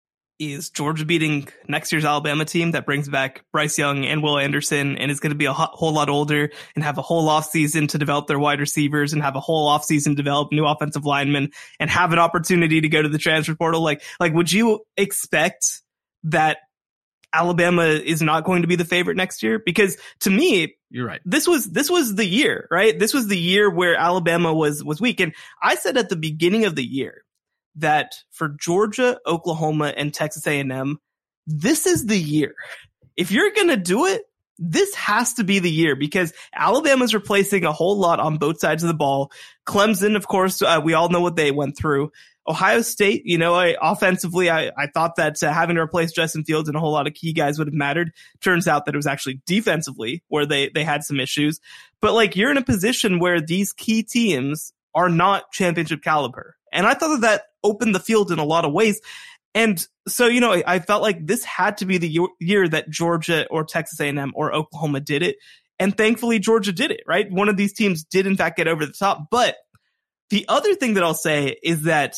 S3: is Georgia beating next year's Alabama team that brings back Bryce Young and Will Anderson and is going to be a ho- whole lot older and have a whole offseason to develop their wide receivers and have a whole offseason to develop new offensive linemen and have an opportunity to go to the transfer portal? Like, like, would you expect that Alabama is not going to be the favorite next year? Because to me,
S2: you're right.
S3: This was, this was the year, right? This was the year where Alabama was, was weak. And I said at the beginning of the year that for Georgia, Oklahoma, and Texas A and M, this is the year. If you're going to do it, this has to be the year, because Alabama's replacing a whole lot on both sides of the ball. Clemson, of course, uh, we all know what they went through. Ohio State, you know, I, offensively, I, I thought that uh, having to replace Justin Fields and a whole lot of key guys would have mattered. Turns out that it was actually defensively where they, they had some issues. But like, you're in a position where these key teams are not championship caliber. And I thought that that opened the field in a lot of ways. And so, you know, I, I felt like this had to be the year, year that Georgia or Texas A and M or Oklahoma did it. And thankfully, Georgia did it, right? One of these teams did, in fact, get over the top. But the other thing that I'll say is that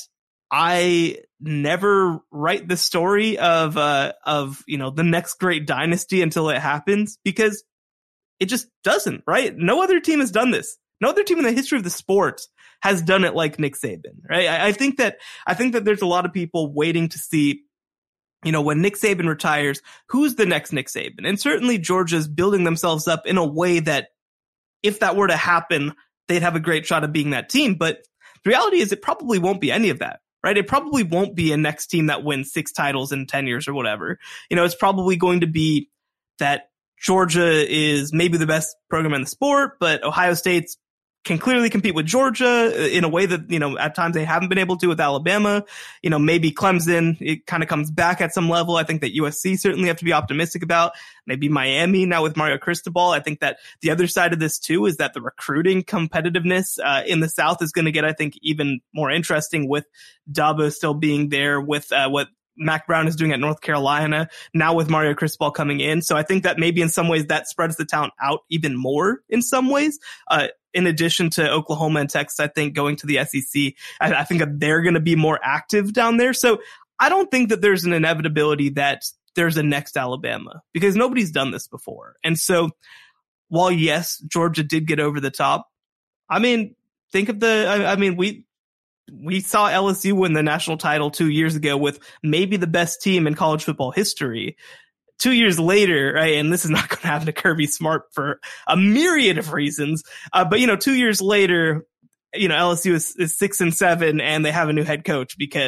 S3: I never write the story of, uh, of, you know, the next great dynasty until it happens, because it just doesn't, right? No other team has done this. No other team in the history of the sport has done it like Nick Saban, right? I, I think that, I think that there's a lot of people waiting to see, you know, when Nick Saban retires, who's the next Nick Saban? And certainly Georgia's building themselves up in a way that if that were to happen, they'd have a great shot of being that team. But the reality is it probably won't be any of that, right? It probably won't be a next team that wins six titles in ten years or whatever. You know, it's probably going to be that Georgia is maybe the best program in the sport, but Ohio State's can clearly compete with Georgia in a way that, you know, at times they haven't been able to with Alabama. You know, maybe Clemson, it kind of comes back at some level. I think that U S C certainly have to be optimistic about. Maybe Miami now with Mario Cristobal. I think that the other side of this too is that the recruiting competitiveness uh, in the South is going to get, I think, even more interesting with Dabo still being there, with uh, what Mac Brown is doing at North Carolina, now with Mario Cristobal coming in. So I think that maybe in some ways that spreads the talent out even more in some ways. Uh, in addition to Oklahoma and Texas, I think going to the S E C, I, I think that they're going to be more active down there. So I don't think that there's an inevitability that there's a next Alabama, because nobody's done this before. And so while yes, Georgia did get over the top, I mean, think of the, I, I mean, we, we saw L S U win the national title two years ago with maybe the best team in college football history. Two years later, right, and this is not going to happen to Kirby Smart for a myriad of reasons, uh, but, you know, two years later, you know, L S U is, is six and seven, and they have a new head coach because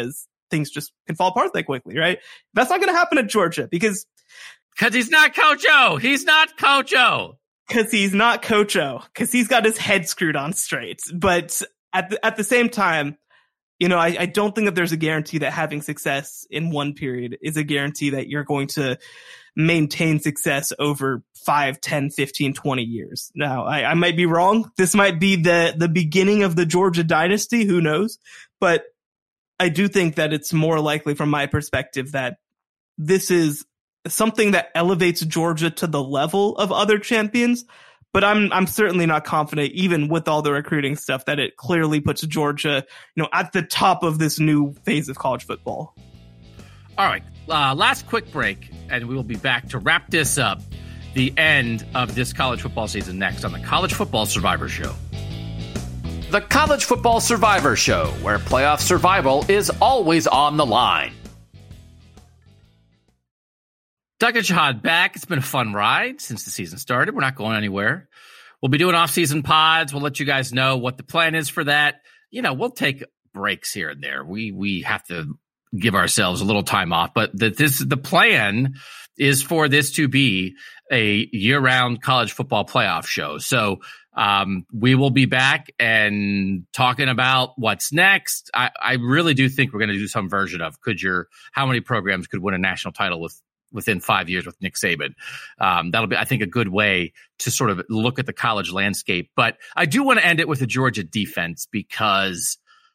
S3: things just can fall apart that quickly, right? That's not going to happen at Georgia because
S2: because he's not Coach O. He's not Coach O.
S3: Because he's not Coach O. Because he's got his head screwed on straight. But at the, at the same time, you know, I, I don't think that there's a guarantee that having success in one period is a guarantee that you're going to maintain success over five, ten, fifteen, twenty years. Now, I, I might be wrong. This might be the, the beginning of the Georgia dynasty. Who knows? But I do think that it's more likely from my perspective that this is something that elevates Georgia to the level of other champions. But I'm I'm certainly not confident, even with all the recruiting stuff, that it clearly puts Georgia, you know, at the top of this new phase of college football.
S2: All right, uh, last quick break, and we will be back to wrap this up. The end of this college football season next on the College Football Survivor Show.
S1: The College Football Survivor Show, where playoff survival is always on the line.
S2: Doug and Shahad back. It's been a fun ride since the season started. We're not going anywhere. We'll be doing off-season pods. We'll let you guys know what the plan is for that. You know, we'll take breaks here and there. We we have to give ourselves a little time off. But the, this the plan is for this to be a year-round college football playoff show. So um, we will be back and talking about what's next. I, I really do think we're going to do some version of could your how many programs could win a national title with within five years with Nick Saban. Um, that'll be, I think, a good way to sort of look at the college landscape. But I do want to end it with the Georgia defense because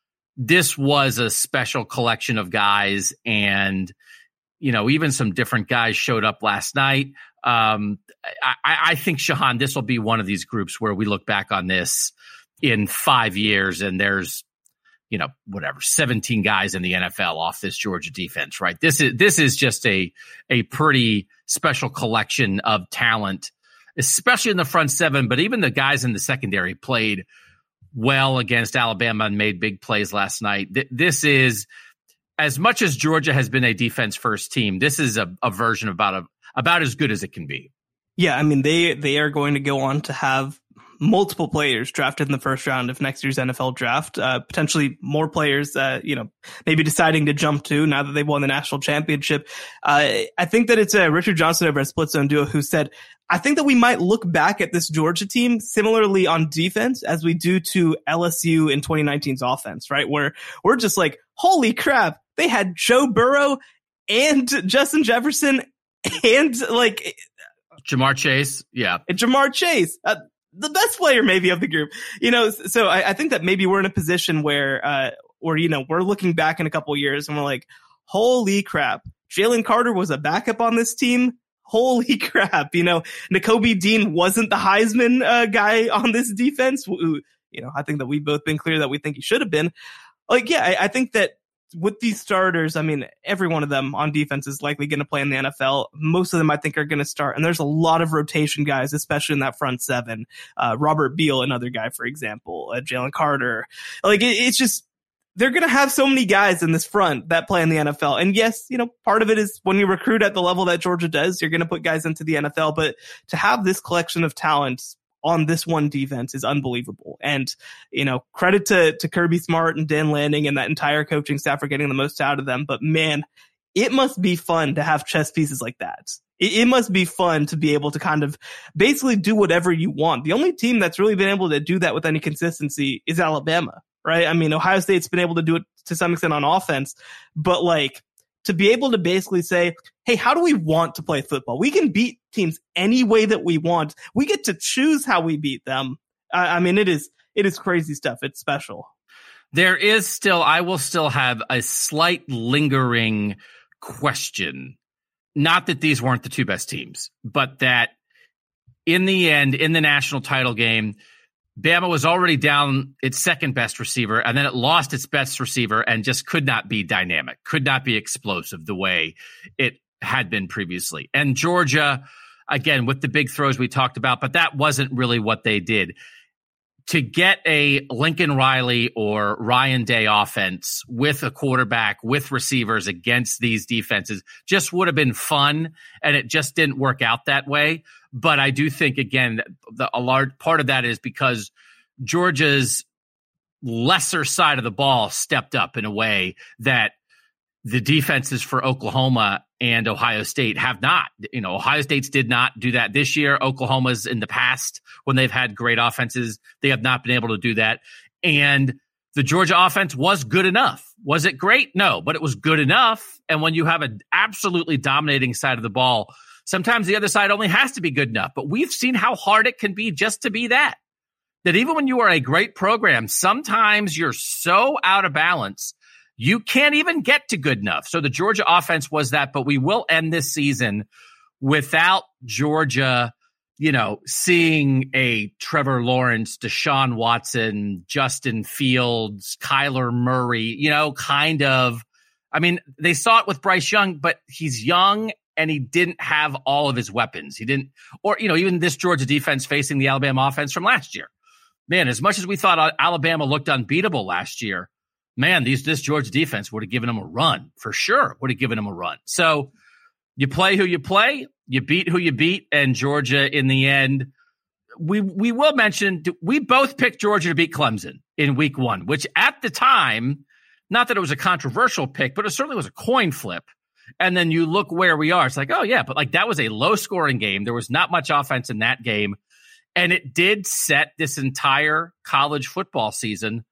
S2: this was a special collection of guys. And, you know, even some different guys showed up last night. Um, I, I think, Shahan, this will be one of these groups where we look back on this in five years and there's, you know, whatever, seventeen guys in the N F L off this Georgia defense, right? This is, this is just a, a pretty special collection of talent, especially in the front seven, but even the guys in the secondary played well against Alabama and made big plays last night. This is, as much as Georgia has been a defense first team, this is a, a version about a, about as good as it can be.
S3: Yeah. I mean, they, they are going to go on to have multiple players drafted in the first round of next year's N F L draft, uh, potentially more players, uh, you know, maybe deciding to jump to now that they've won the national championship. Uh, I think that it's uh, Richard Johnson over at Split Zone Duo who said, I think that we might look back at this Georgia team similarly on defense as we do to L S U in twenty nineteen's offense, right? Where we're just like, holy crap, they had Joe Burrow and Justin Jefferson and like
S2: Jamar Chase. Yeah.
S3: And Jamar Chase. Uh, the best player maybe of the group, you know, so I, I think that maybe we're in a position where, uh, or, you know, we're looking back in a couple of years and we're like, holy crap, Jalen Carter was a backup on this team. Holy crap. You know, Nakobe Dean wasn't the Heisman uh, guy on this defense. You know, I think that we've both been clear that we think he should have been. Like, yeah, I, I think that with these starters, I mean, every one of them on defense is likely going to play in the N F L. Most of them, I think, are going to start. And there's a lot of rotation guys, especially in that front seven. Uh, Robert Beal, another guy, for example, uh, Jalen Carter. Like, it, it's just, they're going to have so many guys in this front that play in the N F L. And yes, you know, part of it is when you recruit at the level that Georgia does, you're going to put guys into the N F L. But to have this collection of talents on this one defense is unbelievable. And, you know, credit to, to Kirby Smart and Dan Lanning and that entire coaching staff for getting the most out of them. But man, it must be fun to have chess pieces like that. It, it must be fun to be able to kind of basically do whatever you want. The only team that's really been able to do that with any consistency is Alabama, right? I mean, Ohio State's been able to do it to some extent on offense, but like, to be able to basically say, hey, how do we want to play football? We can beat teams any way that we want. We get to choose how we beat them. I, I mean, it is, it is crazy stuff. It's special.
S2: There is still, I will still have a slight lingering question. Not that these weren't the two best teams, but that in the end, in the national title game, Bama was already down its second best receiver, and then it lost its best receiver and just could not be dynamic, could not be explosive the way it had been previously. And Georgia, again, with the big throws we talked about, but that wasn't really what they did. To get a Lincoln Riley or Ryan Day offense with a quarterback, with receivers against these defenses just would have been fun, and it just didn't work out that way. But I do think, again, the, a large part of that is because Georgia's lesser side of the ball stepped up in a way that the defenses for Oklahoma and Ohio State have not. You know, Ohio State's did not do that this year. Oklahoma's in the past, when they've had great offenses, they have not been able to do that. And the Georgia offense was good enough. Was it great? No, but it was good enough. And when you have an absolutely dominating side of the ball, sometimes the other side only has to be good enough. But we've seen how hard it can be just to be that. That even when you are a great program, sometimes you're so out of balance, you can't even get to good enough. So the Georgia offense was that, but we will end this season without Georgia, you know, seeing a Trevor Lawrence, Deshaun Watson, Justin Fields, Kyler Murray, you know, kind of. I mean, they saw it with Bryce Young, but he's young and he didn't have all of his weapons. He didn't, or, you know, even this Georgia defense facing the Alabama offense from last year. Man, as much as we thought Alabama looked unbeatable last year, man, these this Georgia defense would have given them a run for sure. Would have given them a run. So you play who you play, you beat who you beat, and Georgia in the end. We we will mention we both picked Georgia to beat Clemson in week one, which at the time, not that it was a controversial pick, but it certainly was a coin flip. And then you look where we are. It's like, oh yeah, but like that was a low scoring game. There was not much offense in that game. And it did set this entire college football season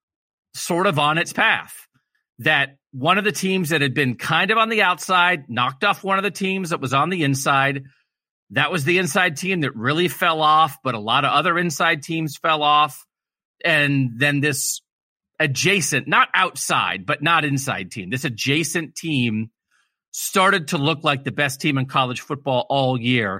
S2: sort of on its path. That one of the teams that had been kind of on the outside knocked off one of the teams that was on the inside. That was the inside team that really fell off, but a lot of other inside teams fell off. And then this adjacent, not outside, but not inside team, this adjacent team started to look like the best team in college football all year.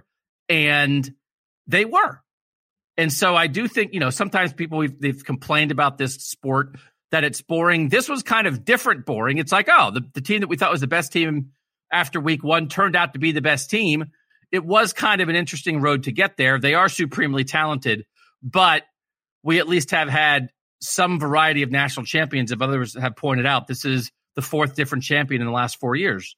S2: And they were. And so I do think, you know, sometimes people, we've, they've complained about this sport, that it's boring. This was kind of different boring. It's like, oh, the, the team that we thought was the best team after week one turned out to be the best team. It was kind of an interesting road to get there. They are supremely talented, but we at least have had some variety of national champions. If others have pointed out, this is the fourth different champion in the last four years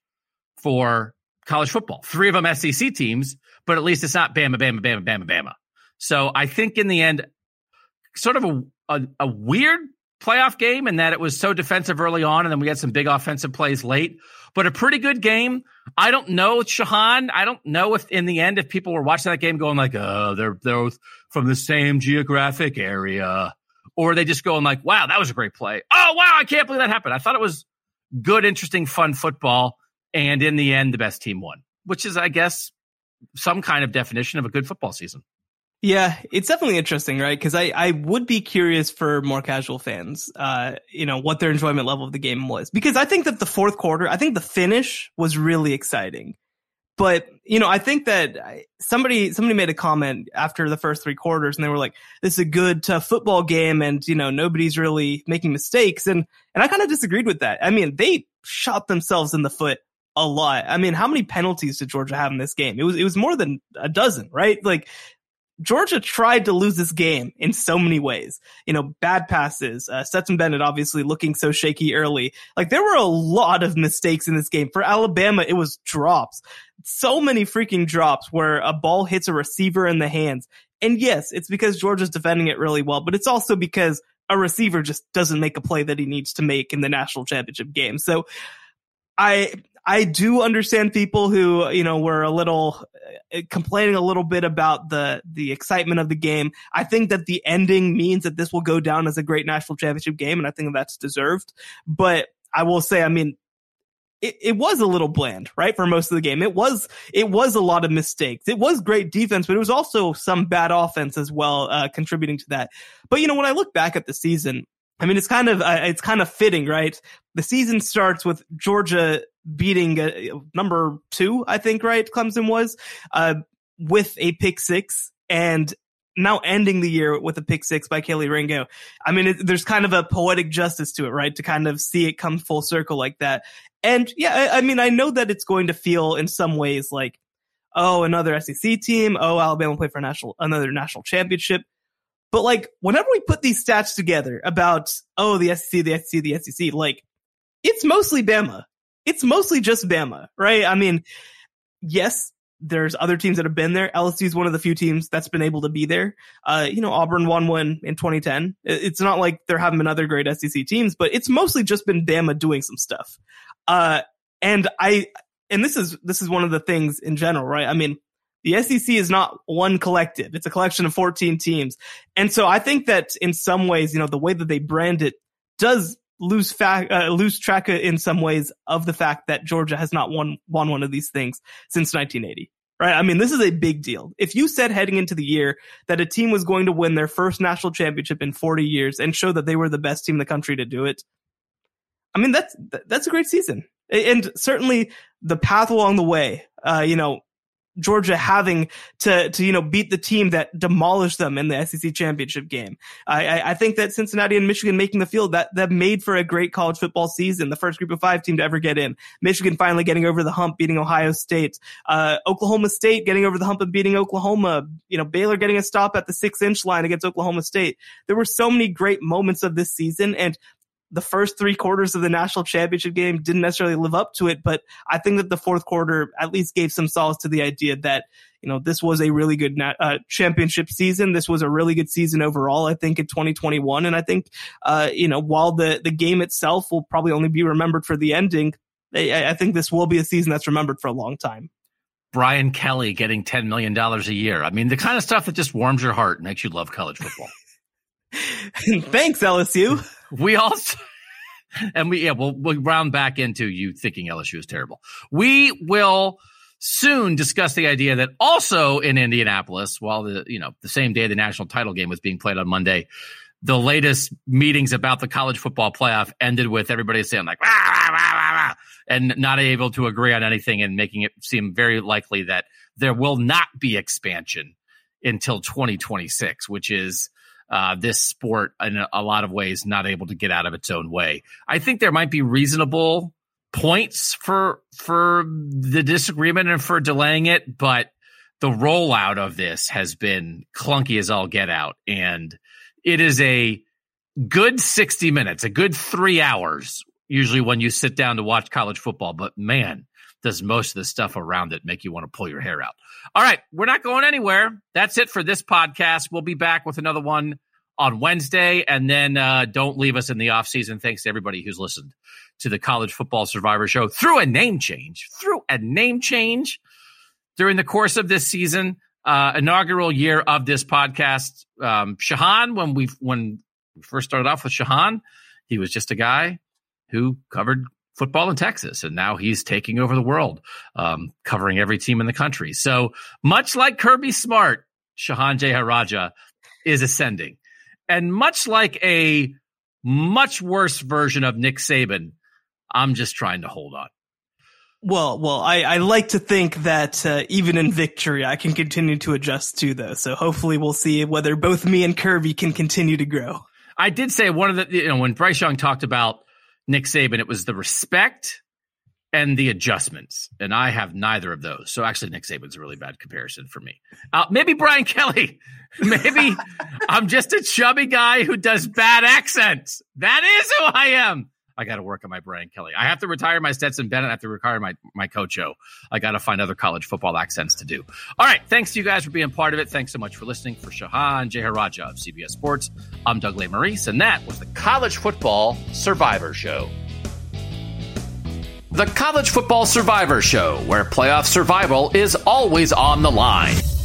S2: for college football. Three of them S E C teams, but at least it's not Bama, Bama, Bama, Bama, Bama. So I think in the end, sort of a, a, a weird playoff game in that it was so defensive early on, and then we had some big offensive plays late, but a pretty good game. I don't know, Shahan. I don't know if in the end, if people were watching that game going like, oh, they're, they're both from the same geographic area, or they just going like, wow, that was a great play. Oh, wow, I can't believe that happened. I thought it was good, interesting, fun football. And in the end, the best team won, which is, I guess, some kind of definition of a good football season.
S3: Yeah, it's definitely interesting, right? Because I, I would be curious for more casual fans, uh, you know, what their enjoyment level of the game was. Because I think that the fourth quarter, I think the finish was really exciting. But, you know, I think that somebody somebody made a comment after the first three quarters, and they were like, this is a good, tough football game, and, you know, nobody's really making mistakes. And, and I kind of disagreed with that. I mean, they shot themselves in the foot a lot. I mean, how many penalties did Georgia have in this game? It was it was more than a dozen, right? Like, Georgia tried to lose this game in so many ways. You know, bad passes, uh, Stetson Bennett obviously looking so shaky early. Like, there were a lot of mistakes in this game. For Alabama, it was drops. So many freaking drops where a ball hits a receiver in the hands. And yes, it's because Georgia's defending it really well, but it's also because a receiver just doesn't make a play that he needs to make in the national championship game. So I... I do understand people who, you know, were a little uh, complaining a little bit about the, the excitement of the game. I think that the ending means that this will go down as a great national championship game, and I think that's deserved. But I will say, I mean, it, it was a little bland, right? For most of the game. It was, it was a lot of mistakes. It was great defense, but it was also some bad offense as well, uh, contributing to that. But, you know, when I look back at the season, I mean, it's kind of, uh, it's kind of fitting, right? The season starts with Georgia beating uh, number two, I think, right? Clemson was, uh, with a pick six, and now ending the year with a pick six by Kelee Ringo. I mean, it, there's kind of a poetic justice to it, right? To kind of see it come full circle like that. And yeah, I, I mean, I know that it's going to feel in some ways like, oh, another S E C team. Oh, Alabama played for a national, another national championship. But like, whenever we put these stats together about, oh, the S E C, the S E C, the S E C, like, it's mostly Bama. It's mostly just Bama, right? I mean, yes, there's other teams that have been there. L S U is one of the few teams that's been able to be there. Uh, you know, Auburn won one in twenty ten. It's not like there haven't been other great S E C teams, but it's mostly just been Bama doing some stuff. Uh, and I, and this is, this is one of the things in general, right? I mean, the S E C is not one collective. It's a collection of fourteen teams. And so I think that in some ways, you know, the way that they brand it does lose fact, uh, lose track in some ways of the fact that Georgia has not won, won one of these things since nineteen eighty, right? I mean, this is a big deal. If you said heading into the year that a team was going to win their first national championship in forty years and show that they were the best team in the country to do it, I mean, that's, that's a great season. And certainly the path along the way, uh, you know, Georgia having to, to, you know, beat the team that demolished them in the S E C championship game. I, I think that Cincinnati and Michigan making the field, that, that made for a great college football season. The first group of five team to ever get in. Michigan finally getting over the hump, beating Ohio State. Uh, Oklahoma State getting over the hump and beating Oklahoma. You know, Baylor getting a stop at the six inch line against Oklahoma State. There were so many great moments of this season, and the first three quarters of the national championship game didn't necessarily live up to it, but I think that the fourth quarter at least gave some solace to the idea that, you know, this was a really good na- uh, championship season. This was a really good season overall, I think, in twenty twenty-one. And I think, uh, you know, while the, the game itself will probably only be remembered for the ending, I, I think this will be a season that's remembered for a long time.
S2: Brian Kelly getting ten million dollars a year. I mean, the kind of stuff that just warms your heart and makes you love college football.
S3: Thanks, L S U.
S2: We also, and we, yeah, we'll, we'll round back into you thinking L S U is terrible. We will soon discuss the idea that also in Indianapolis, while the, you know, the same day the national title game was being played on Monday, the latest meetings about the college football playoff ended with everybody saying like, rah, rah, rah, rah, rah, and not able to agree on anything, and making it seem very likely that there will not be expansion until twenty twenty-six, which is Uh, this sport in a lot of ways not able to get out of its own way. I think there might be reasonable points for for the disagreement and for delaying it, but the rollout of this has been clunky as all get out. And it is a good sixty minutes, a good three hours, usually when you sit down to watch college football. But man, does most of the stuff around it make you want to pull your hair out. All right, we're not going anywhere. That's it for this podcast. We'll be back with another one on Wednesday, and then uh, don't leave us in the offseason. Thanks to everybody who's listened to the College Football Survivor Show through a name change, through a name change during the course of this season, uh, inaugural year of this podcast. Um, Shahan, when we when we first started off with Shahan, he was just a guy who covered football in Texas, and now he's taking over the world, um, covering every team in the country. So much like Kirby Smart, Shahan Jeyarajah is ascending. And much like a much worse version of Nick Saban, I'm just trying to hold on.
S3: Well, well, I, I like to think that uh, even in victory, I can continue to adjust to those. So hopefully we'll see whether both me and Kirby can continue to grow.
S2: I did say one of the, you know, when Bryce Young talked about Nick Saban, it was the respect and the adjustments, and I have neither of those. So actually, Nick Saban's a really bad comparison for me. Uh, maybe Brian Kelly. Maybe I'm just a chubby guy who does bad accents. That is who I am. I got to work on my Brian Kelly. I have to retire my Stetson Bennett. I have to retire my, my Coach O. I got to find other college football accents to do. All right. Thanks to you guys for being part of it. Thanks so much for listening. For Shahan Jeyarajah of C B S Sports, I'm Doug Lesmerises, and that was the
S1: College Football Survivor Show. The College Football Survivor Show, where playoff survival is always on the line.